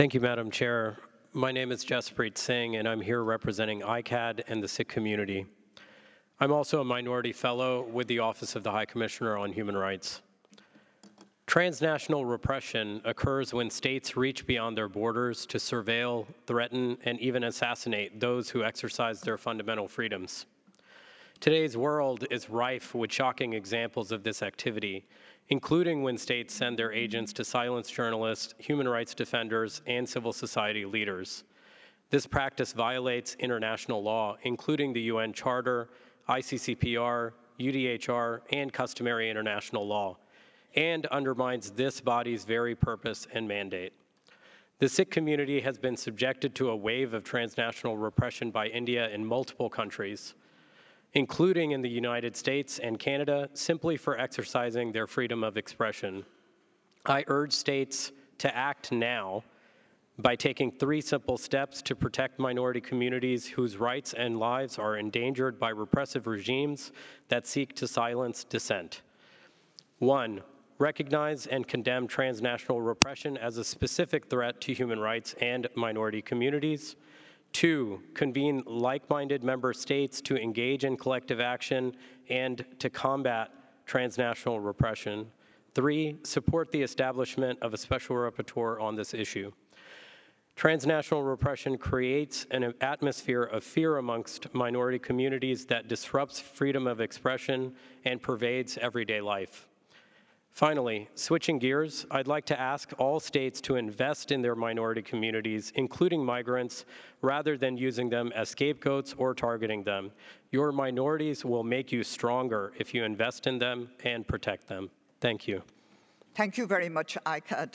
Thank you, Madam Chair. My name is Jaspreet Singh, and I'm here representing ICAD and the Sikh community. I'm also a minority fellow with the Office of the High Commissioner on Human Rights. Transnational repression occurs when states reach beyond their borders to surveil, threaten, and even assassinate those who exercise their fundamental freedoms. Today's world is rife with shocking examples of this activity, including when states send their agents to silence journalists, human rights defenders, and civil society leaders. This practice violates international law, including the UN Charter, ICCPR, UDHR, and customary international law, and undermines this body's very purpose and mandate. The Sikh community has been subjected to a wave of transnational repression by India in multiple countries, including in the United States and Canada, simply for exercising their freedom of expression. I urge states to act now by taking 3 simple steps to protect minority communities whose rights and lives are endangered by repressive regimes that seek to silence dissent. 1, recognize and condemn transnational repression as a specific threat to human rights and minority communities. 2, convene like-minded member states to engage in collective action and to combat transnational repression. 3, support the establishment of a special rapporteur on this issue. Transnational repression creates an atmosphere of fear amongst minority communities that disrupts freedom of expression and pervades everyday life. Finally, switching gears, I'd like to ask all states to invest in their minority communities, including migrants, rather than using them as scapegoats or targeting them. Your minorities will make you stronger if you invest in them and protect them. Thank you. Thank you very much, ICAD.